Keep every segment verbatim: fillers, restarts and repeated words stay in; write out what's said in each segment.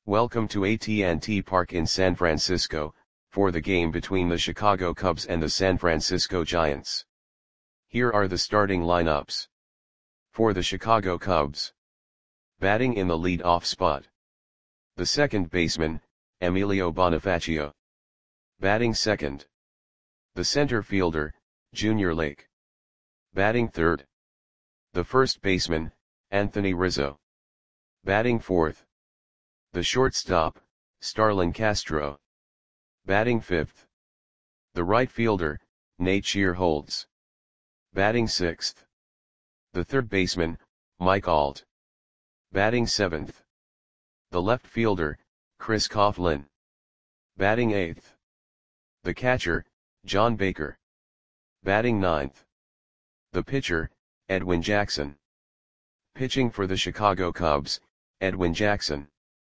Welcome to A T and T Park in San Francisco, for the game between the Chicago Cubs and the San Francisco Giants. Here are the starting lineups. For the Chicago Cubs. Batting in the lead-off spot. The second baseman, Emilio Bonifacio. Batting second. The center fielder, Junior Lake. Batting third. The first baseman, Anthony Rizzo. Batting fourth. The shortstop, Starlin Castro. Batting fifth. The right fielder, Nate Shearholtz. Batting sixth. The third baseman, Mike Alt. Batting seventh. The left fielder, Chris Coughlin. Batting eighth. The catcher, John Baker. Batting ninth. The pitcher, Edwin Jackson. Pitching for the Chicago Cubs, Edwin Jackson.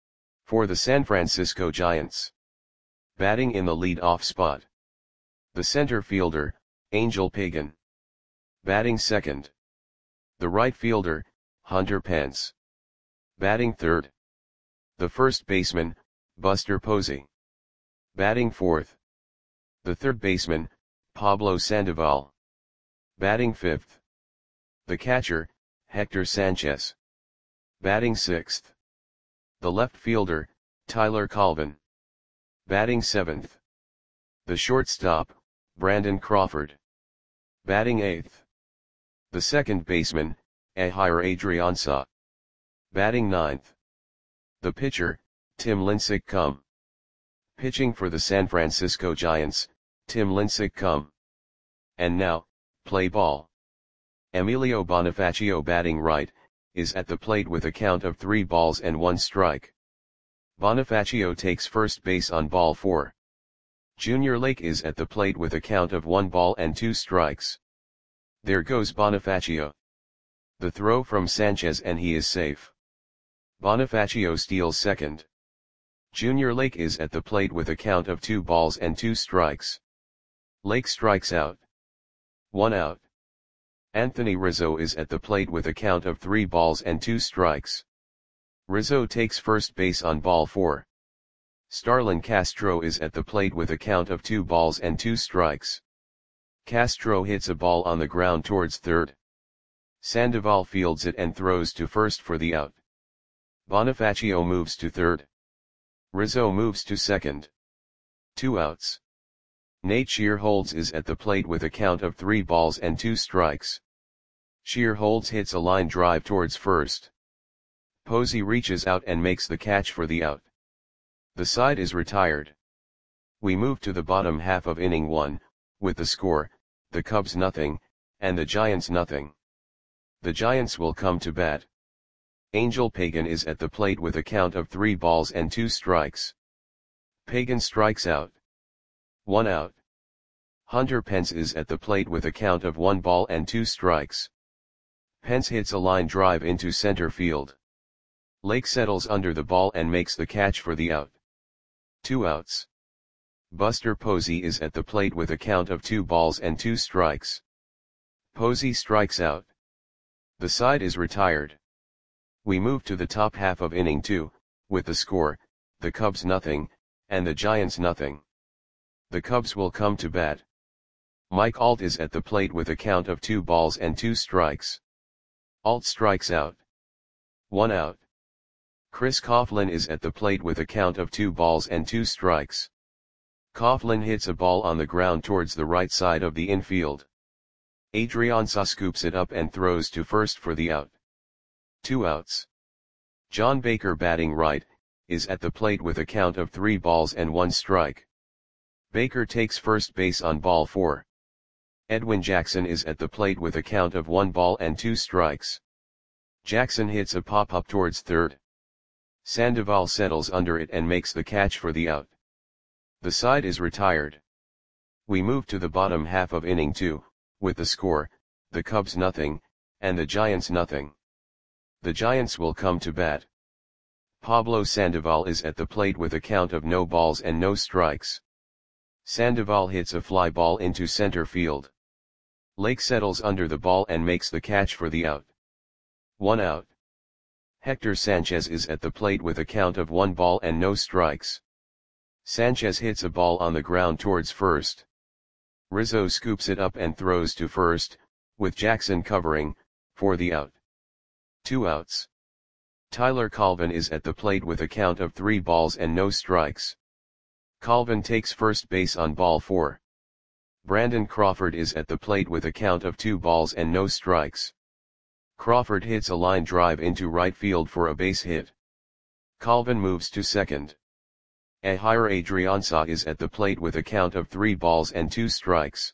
For the San Francisco Giants. Batting in the lead-off spot. The center fielder, Angel Pagan. Batting second. The right fielder, Hunter Pence. Batting third. The first baseman, Buster Posey. Batting fourth. The third baseman, Pablo Sandoval. Batting fifth. The catcher, Hector Sanchez. Batting sixth. The left fielder, Tyler Colvin. Batting seventh. The shortstop, Brandon Crawford. Batting eighth. The second baseman, Ehire Adrianza. Batting ninth. The pitcher, Tim Lincecum. Pitching for the San Francisco Giants, Tim Lincecum. And now, play ball. Emilio Bonifacio batting right, is at the plate with a count of three balls and one strike. Bonifacio takes first base on ball four. Junior Lake is at the plate with a count of one ball and two strikes. There goes Bonifacio. The throw from Sanchez and he is safe. Bonifacio steals second. Junior Lake is at the plate with a count of two balls and two strikes. Lake strikes out. One out. Anthony Rizzo is at the plate with a count of three balls and two strikes. Rizzo takes first base on ball four. Starlin Castro is at the plate with a count of two balls and two strikes. Castro hits a ball on the ground towards third. Sandoval fields it and throws to first for the out. Bonifacio moves to third. Rizzo moves to second. Two outs. Nate Shearholtz is at the plate with a count of three balls and two strikes. Shearholtz hits a line drive towards first. Posey reaches out and makes the catch for the out. The side is retired. We move to the bottom half of inning one, with the score, the Cubs nothing, and the Giants nothing. The Giants will come to bat. Angel Pagan is at the plate with a count of three balls and two strikes. Pagan strikes out. One out. Hunter Pence is at the plate with a count of one ball and two strikes. Pence hits a line drive into center field. Lake settles under the ball and makes the catch for the out. Two outs. Buster Posey is at the plate with a count of two balls and two strikes. Posey strikes out. The side is retired. We move to the top half of inning two, with the score, the Cubs nothing, and the Giants nothing. The Cubs will come to bat. Mike Alt is at the plate with a count of two balls and two strikes. Alt strikes out. One out. Chris Coughlin is at the plate with a count of two balls and two strikes. Coughlin hits a ball on the ground towards the right side of the infield. Adrianza scoops it up and throws to first for the out. Two outs. John Baker batting right, is at the plate with a count of three balls and one strike. Baker takes first base on ball four. Edwin Jackson is at the plate with a count of one ball and two strikes. Jackson hits a pop-up towards third. Sandoval settles under it and makes the catch for the out. The side is retired. We move to the bottom half of inning two, with the score, the Cubs nothing, and the Giants nothing. The Giants will come to bat. Pablo Sandoval is at the plate with a count of no balls and no strikes. Sandoval hits a fly ball into center field. Lake settles under the ball and makes the catch for the out. One out. Hector Sanchez is at the plate with a count of one ball and no strikes. Sanchez hits a ball on the ground towards first. Rizzo scoops it up and throws to first, with Jackson covering, for the out. Two outs. Tyler Colvin is at the plate with a count of three balls and no strikes. Colvin takes first base on ball four. Brandon Crawford is at the plate with a count of two balls and no strikes. Crawford hits a line drive into right field for a base hit. Colvin moves to second. Ehire Adrianza is at the plate with a count of three balls and two strikes.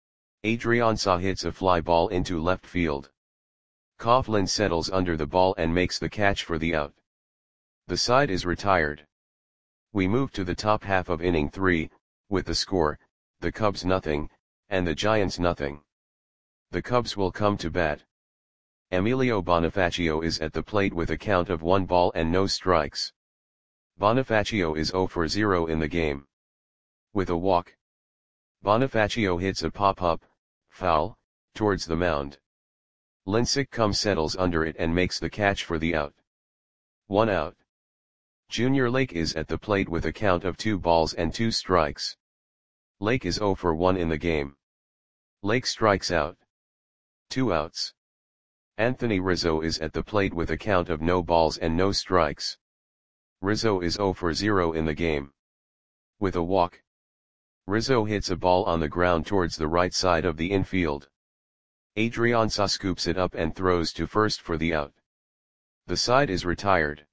Adrianza hits a fly ball into left field. Coughlin settles under the ball and makes the catch for the out. The side is retired. We move to the top half of inning three, with the score, the Cubs nothing, and the Giants nothing. The Cubs will come to bat. Emilio Bonifacio is at the plate with a count of one ball and no strikes. Bonifacio is zero for zero in the game. With a walk, Bonifacio hits a pop-up, foul, towards the mound. Lincecum settles under it and makes the catch for the out. One out. Junior Lake is at the plate with a count of two balls and two strikes. Lake is zero for one in the game. Lake strikes out. Two outs. Anthony Rizzo is at the plate with a count of no balls and no strikes. Rizzo is zero for zero in the game. With a walk, Rizzo hits a ball on the ground towards the right side of the infield. Adrianza scoops it up and throws to first for the out. The side is retired.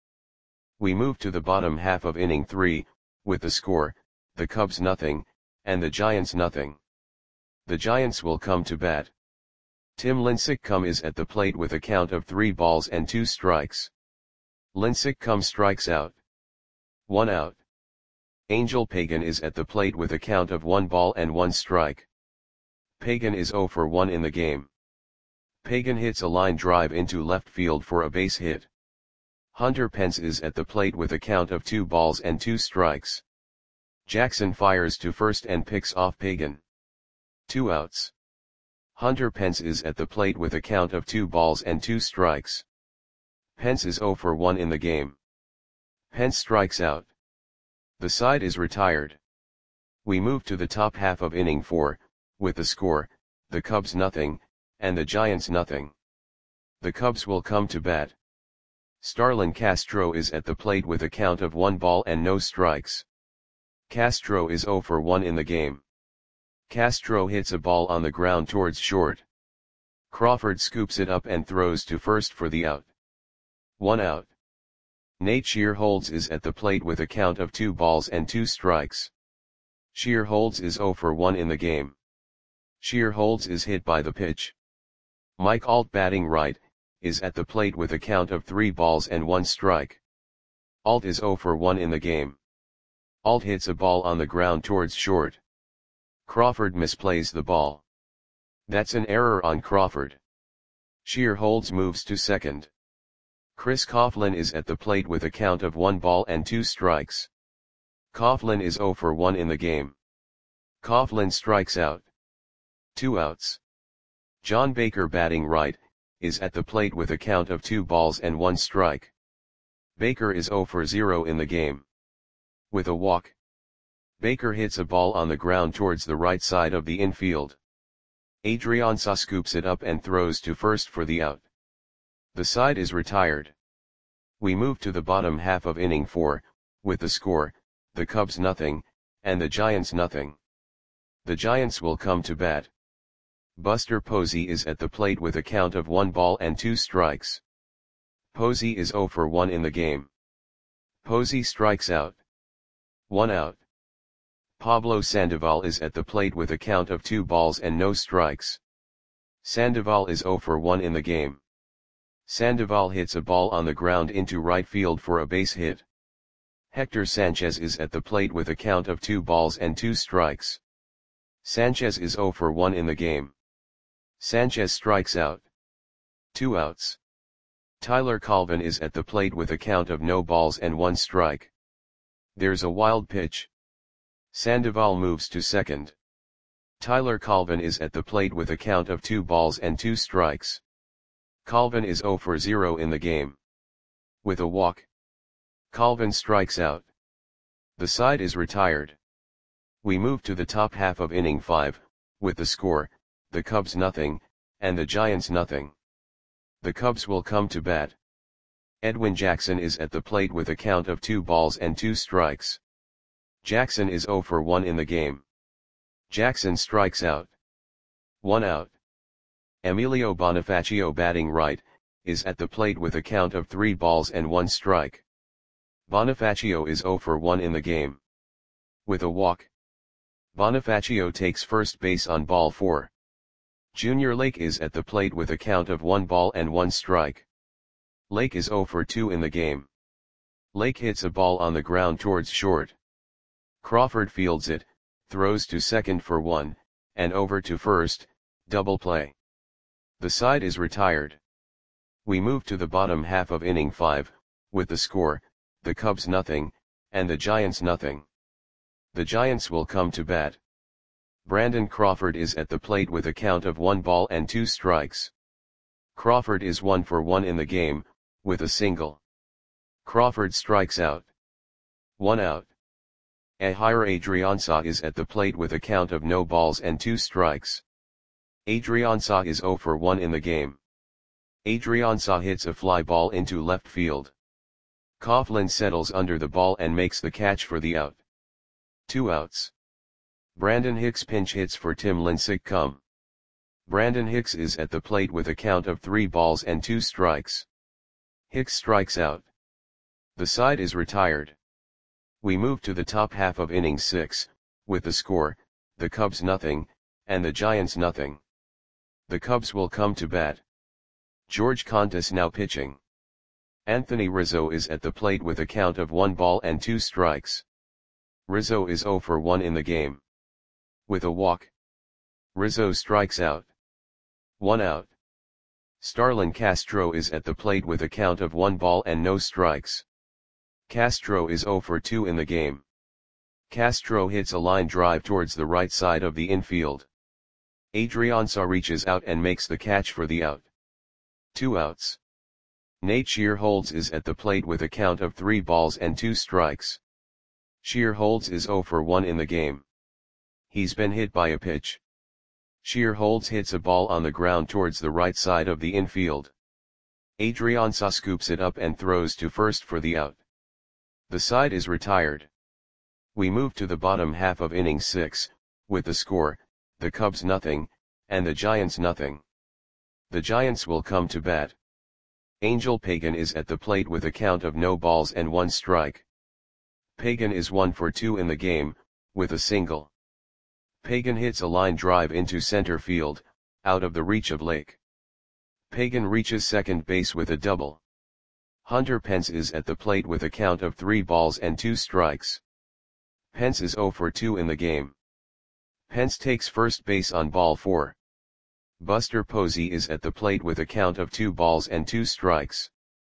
We move to the bottom half of inning three, with the score, the Cubs nothing, and the Giants nothing. The Giants will come to bat. Tim Lincecum is at the plate with a count of three balls and two strikes. Lincecum strikes out. One out. Angel Pagan is at the plate with a count of one ball and one strike. Pagan is zero for one in the game. Pagan hits a line drive into left field for a base hit. Hunter Pence is at the plate with a count of two balls and two strikes. Jackson fires to first and picks off Pagan. Two outs. Hunter Pence is at the plate with a count of two balls and two strikes. Pence is zero for one in the game. Pence strikes out. The side is retired. We move to the top half of inning four, with the score, the Cubs nothing, and the Giants nothing. The Cubs will come to bat. Starlin Castro is at the plate with a count of one ball and no strikes. Castro is zero for one in the game. Castro hits a ball on the ground towards short. Crawford scoops it up and throws to first for the out. One out. Nate Shearholtz is at the plate with a count of two balls and two strikes. Shearholtz is zero for one in the game. Shearholtz is hit by the pitch. Mike Alt batting right, is at the plate with a count of three balls and one strike. Alt is zero for one in the game. Alt hits a ball on the ground towards short. Crawford misplays the ball. That's an error on Crawford. Shearholtz moves to second. Chris Coughlin is at the plate with a count of one ball and two strikes. Coughlin is zero for one in the game. Coughlin strikes out. Two outs. John Baker batting right, is at the plate with a count of two balls and one strike. Baker is zero for zero in the game. With a walk, Baker hits a ball on the ground towards the right side of the infield. Adrianza scoops it up and throws to first for the out. The side is retired. We move to the bottom half of inning four, with the score, the Cubs nothing, and the Giants nothing. The Giants will come to bat. Buster Posey is at the plate with a count of one ball and two strikes. Posey is zero for one in the game. Posey strikes out. One out. Pablo Sandoval is at the plate with a count of two balls and no strikes. Sandoval is zero for one in the game. Sandoval hits a ball on the ground into right field for a base hit. Hector Sanchez is at the plate with a count of two balls and two strikes. Sanchez is zero for one in the game. Sanchez strikes out. Two outs. Tyler Colvin is at the plate with a count of no balls and one strike. There's a wild pitch. Sandoval moves to second. Tyler Colvin is at the plate with a count of two balls and two strikes. Colvin is zero for zero in the game. With a walk, Colvin strikes out. The side is retired. We move to the top half of inning five, with the score, the Cubs nothing, and the Giants nothing. The Cubs will come to bat. Edwin Jackson is at the plate with a count of two balls and two strikes. Jackson is oh for one in the game. Jackson strikes out. One out. Emilio Bonifacio, batting right, is at the plate with a count of three balls and one strike. Bonifacio is oh for one in the game. With a walk, Bonifacio takes first base on ball four. Junior Lake is at the plate with a count of one ball and one strike. Lake is oh for two in the game. Lake hits a ball on the ground towards short. Crawford fields it, throws to second for one, and over to first, double play. The side is retired. We move to the bottom half of inning five, with the score, the Cubs nothing, and the Giants nothing. The Giants will come to bat. Brandon Crawford is at the plate with a count of one ball and two strikes. Crawford is one for one in the game, with a single. Crawford strikes out. One out. Ehire Adrianza is at the plate with a count of no balls and two strikes. Adrianza is oh for one in the game. Adrianza hits a fly ball into left field. Coughlin settles under the ball and makes the catch for the out. Two outs. Brandon Hicks pinch hits for Tim Lincecum. Brandon Hicks is at the plate with a count of three balls and two strikes. Hicks strikes out. The side is retired. We move to the top half of inning six, with the score, the Cubs nothing, and the Giants nothing. The Cubs will come to bat. George Contis now pitching. Anthony Rizzo is at the plate with a count of one ball and two strikes. Rizzo is oh for one in the game. With a walk, Rizzo strikes out. One out. Starlin Castro is at the plate with a count of one ball and no strikes. Castro is oh for two in the game. Castro hits a line drive towards the right side of the infield. Adrianza reaches out and makes the catch for the out. Two outs. Nate Shearholds is at the plate with a count of three balls and two strikes. Shearholds is oh for one in the game. He's been hit by a pitch. Shearholds hits a ball on the ground towards the right side of the infield. Adrianza scoops it up and throws to first for the out. The side is retired. We move to the bottom half of inning six, with the score, the Cubs nothing, and the Giants nothing. The Giants will come to bat. Angel Pagan is at the plate with a count of no balls and one strike. Pagan is one for two in the game, with a single. Pagan hits a line drive into center field, out of the reach of Lake. Pagan reaches second base with a double. Hunter Pence is at the plate with a count of three balls and two strikes. Pence is oh for two in the game. Pence takes first base on ball four. Buster Posey is at the plate with a count of two balls and two strikes.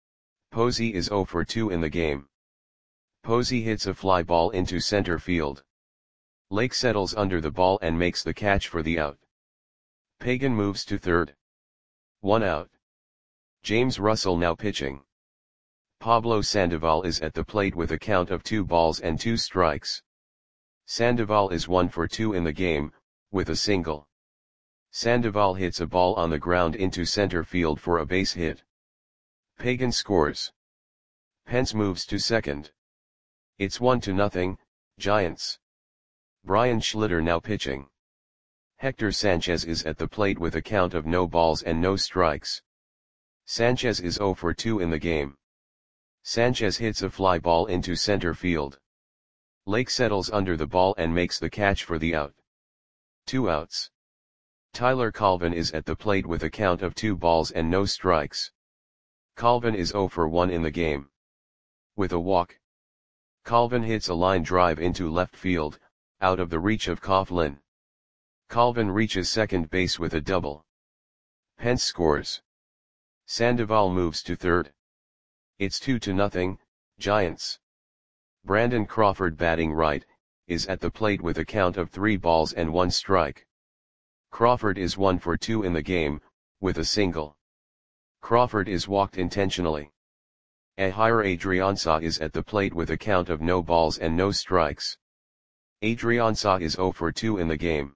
Posey is oh for two in the game. Posey hits a fly ball into center field. Lake settles under the ball and makes the catch for the out. Pagan moves to third. One out. James Russell now pitching. Pablo Sandoval is at the plate with a count of two balls and two strikes. Sandoval is one for two in the game, with a single. Sandoval hits a ball on the ground into center field for a base hit. Pagan scores. Pence moves to second. It's one to nothing, Giants. Brian Schlitter now pitching. Hector Sanchez is at the plate with a count of no balls and no strikes. Sanchez is oh for two in the game. Sanchez hits a fly ball into center field. Lake settles under the ball and makes the catch for the out. Two outs. Tyler Colvin is at the plate with a count of two balls and no strikes. Colvin is oh for one in the game. With a walk, Colvin hits a line drive into left field, out of the reach of Coughlin. Colvin reaches second base with a double. Pence scores. Sandoval moves to third. It's two to nothing, Giants. Brandon Crawford, batting right, is at the plate with a count of three balls and one strike. Crawford is one for two in the game, with a single. Crawford is walked intentionally. Ahir Adriansah is at the plate with a count of no balls and no strikes. Adriansah is zero for two in the game.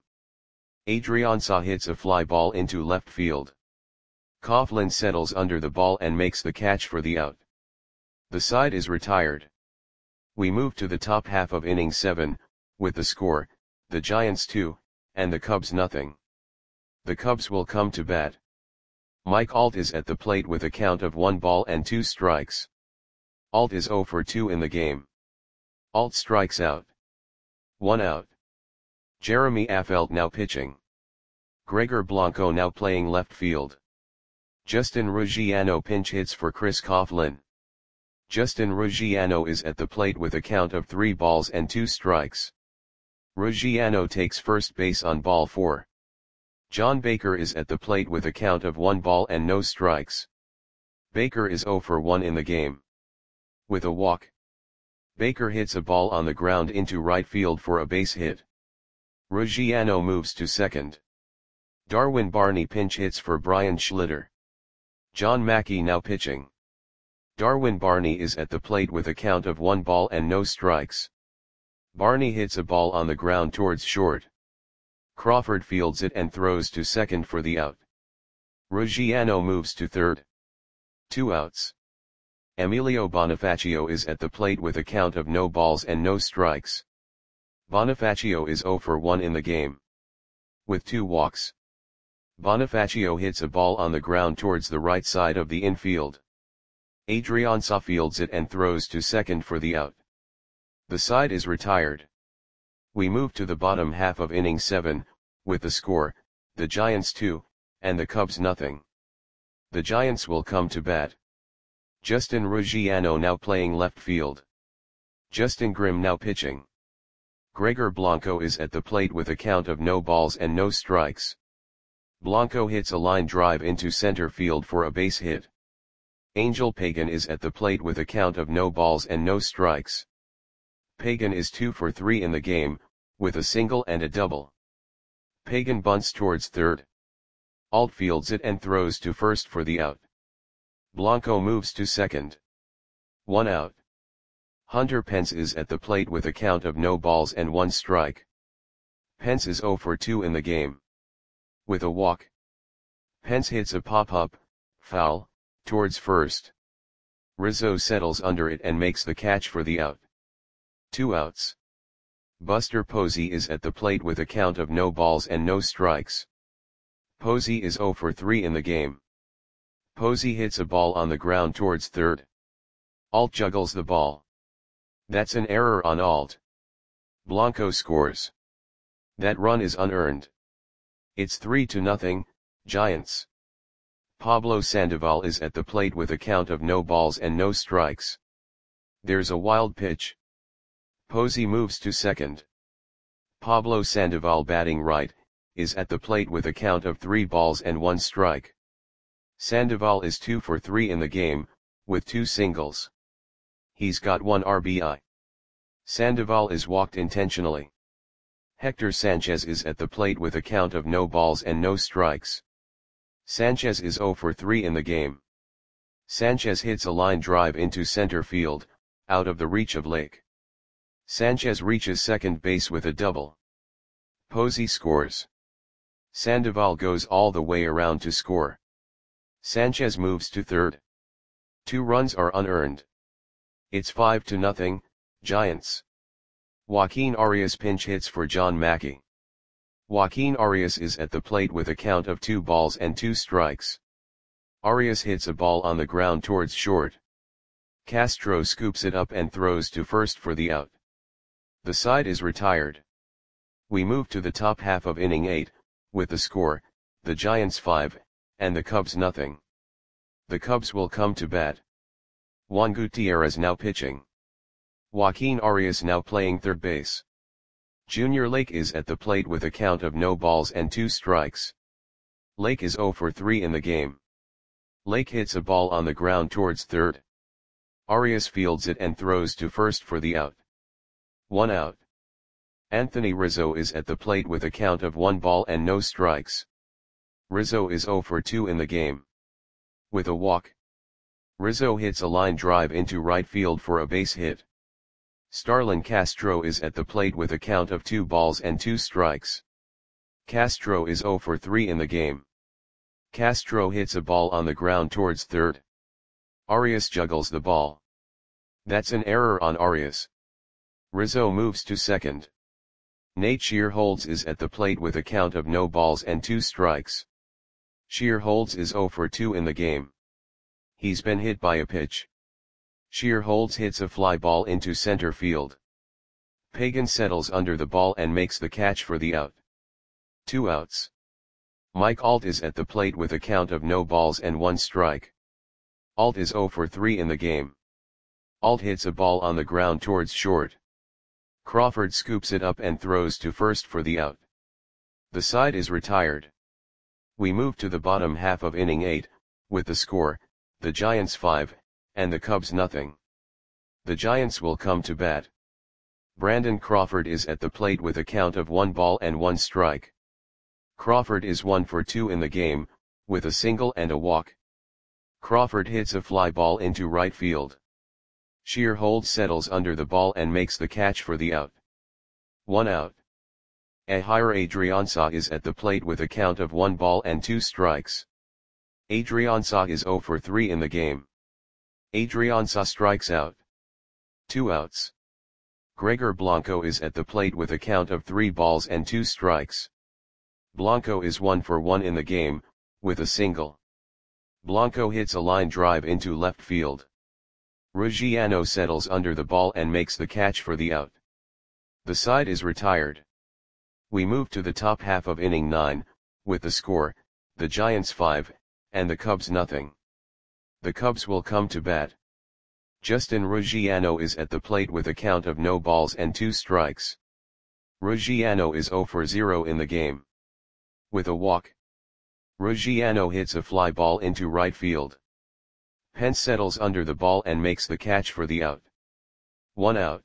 Adriansah hits a fly ball into left field. Coughlin settles under the ball and makes the catch for the out. The side is retired. We move to the top half of inning seven, with the score, the Giants two, and the Cubs nothing. The Cubs will come to bat. Mike Alt is at the plate with a count of one ball and two strikes. Alt is zero for two in the game. Alt strikes out. One out. Jeremy Affeldt now pitching. Gregor Blanco now playing left field. Justin Ruggiano pinch hits for Chris Coughlin. Justin Ruggiano is at the plate with a count of three balls and two strikes. Ruggiano takes first base on ball four. John Baker is at the plate with a count of one ball and no strikes. Baker is zero for one in the game. With a walk, Baker hits a ball on the ground into right field for a base hit. Ruggiano moves to second. Darwin Barney pinch hits for Brian Schlitter. John Mackey now pitching. Darwin Barney is at the plate with a count of one ball and no strikes. Barney hits a ball on the ground towards short. Crawford fields it and throws to second for the out. Ruggiano moves to third. Two outs. Emilio Bonifacio is at the plate with a count of no balls and no strikes. Bonifacio is zero for one in the game. With two walks, Bonifacio hits a ball on the ground towards the right side of the infield. Adriansah fields it and throws to second for the out. The side is retired. We move to the bottom half of inning seven, with the score, the Giants two, and the Cubs nothing. The Giants will come to bat. Justin Ruggiano now playing left field. Justin Grimm now pitching. Gregor Blanco is at the plate with a count of no balls and no strikes. Blanco hits a line drive into center field for a base hit. Angel Pagan is at the plate with a count of no balls and no strikes. Pagan is two for three in the game, with a single and a double. Pagan bunts towards third. Alt fields it and throws to first for the out. Blanco moves to second. One out. Hunter Pence is at the plate with a count of no balls and one strike. Pence is zero for two in the game. With a walk, Pence hits a pop-up, foul, towards first. Rizzo settles under it and makes the catch for the out. Two outs. Buster Posey is at the plate with a count of no balls and no strikes. Posey is zero for three in the game. Posey hits a ball on the ground towards third. Alt juggles the ball. That's an error on Alt. Blanco scores. That run is unearned. It's three to nothing, Giants. Pablo Sandoval is at the plate with a count of no balls and no strikes. There's a wild pitch. Posey moves to second. Pablo Sandoval, batting right, is at the plate with a count of three balls and one strike. Sandoval is two for three in the game, with two singles. He's got one R B I. Sandoval is walked intentionally. Hector Sanchez is at the plate with a count of no balls and no strikes. Sanchez is zero for three in the game. Sanchez hits a line drive into center field, out of the reach of Lake. Sanchez reaches second base with a double. Posey scores. Sandoval goes all the way around to score. Sanchez moves to third. Two runs are unearned. It's five to nothing, Giants. Joaquin Arias pinch hits for John Mackey. Joaquin Arias is at the plate with a count of two balls and two strikes. Arias hits a ball on the ground towards short. Castro scoops it up and throws to first for the out. The side is retired. We move to the top half of inning eight, with the score, the Giants five, and the Cubs nothing. The Cubs will come to bat. Juan Gutierrez now pitching. Joaquin Arias now playing third base. Junior Lake is at the plate with a count of no balls and two strikes. Lake is zero for three in the game. Lake hits a ball on the ground towards third. Arias fields it and throws to first for the out. One out. Anthony Rizzo is at the plate with a count of one ball and no strikes. Rizzo is zero for two in the game. With a walk, Rizzo hits a line drive into right field for a base hit. Starlin Castro is at the plate with a count of two balls and two strikes. Castro is zero for three in the game. Castro hits a ball on the ground towards third. Arias juggles the ball. That's an error on Arias. Rizzo moves to second. Nate Shearholtz is at the plate with a count of no balls and two strikes. Shearholtz is zero for two in the game. He's been hit by a pitch. Shearholtz hits a fly ball into center field. Pagan settles under the ball and makes the catch for the out. Two outs. Mike Alt is at the plate with a count of no balls and one strike. Alt is zero for three in the game. Alt hits a ball on the ground towards short. Crawford scoops it up and throws to first for the out. The side is retired. We move to the bottom half of inning eight, with the score, the Giants five, and the Cubs nothing. The Giants will come to bat. Brandon Crawford is at the plate with a count of one ball and one strike. Crawford is one for two in the game, with a single and a walk. Crawford hits a fly ball into right field. Shearholtz settles under the ball and makes the catch for the out. One out. Ehire Adrianza is at the plate with a count of one ball and two strikes. Adrianza is zero for three in the game. Adrianza strikes out. Two outs. Gregor Blanco is at the plate with a count of three balls and two strikes. Blanco is one for one in the game, with a single. Blanco hits a line drive into left field. Ruggiano settles under the ball and makes the catch for the out. The side is retired. We move to the top half of inning nine, with the score, the Giants five, and the Cubs nothing. The Cubs will come to bat. Justin Ruggiano is at the plate with a count of no balls and two strikes. Ruggiano is zero for zero in the game. With a walk. Ruggiano hits a fly ball into right field. Pence settles under the ball and makes the catch for the out. One out.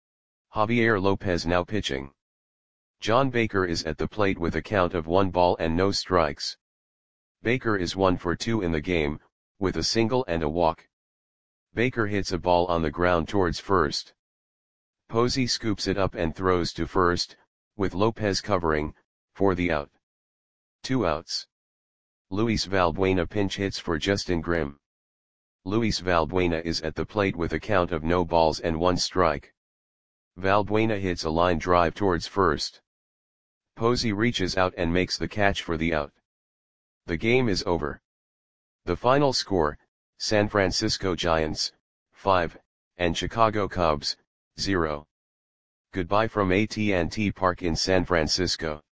Javier Lopez now pitching. John Baker is at the plate with a count of one ball and no strikes. Baker is one for two in the game, with a single and a walk. Baker hits a ball on the ground towards first. Posey scoops it up and throws to first, with Lopez covering, for the out. Two outs. Luis Valbuena pinch hits for Justin Grimm. Luis Valbuena is at the plate with a count of no balls and one strike. Valbuena hits a line drive towards first. Posey reaches out and makes the catch for the out. The game is over. The final score, San Francisco Giants, five, and Chicago Cubs, zero. Goodbye from A T and T Park in San Francisco.